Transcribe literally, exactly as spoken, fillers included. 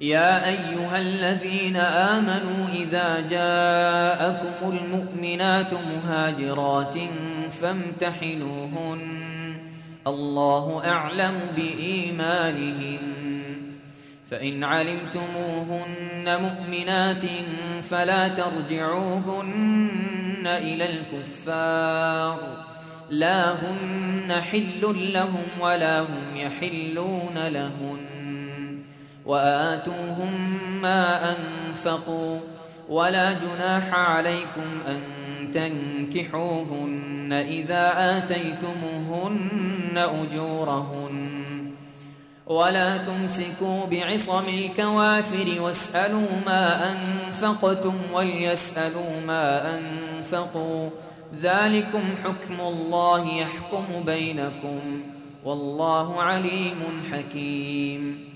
يا أيها الذين آمنوا إذا جاءكم المؤمنات مهاجرات فامتحنوهن الله أعلم بإيمانهن فإن علمتموهن مؤمنات فلا ترجعوهن إلى الكفار لا هن حل لهم ولا هم يحلون لهن وآتوهم ما أنفقوا ولا جناح عليكم أن تنكحوهن إذا آتيتموهن أجورهن ولا تمسكوا بعصم الكوافر واسألوا ما أنفقتم وليسألوا ما أنفقوا ذلكم حكم الله يحكم بينكم والله عليم حكيم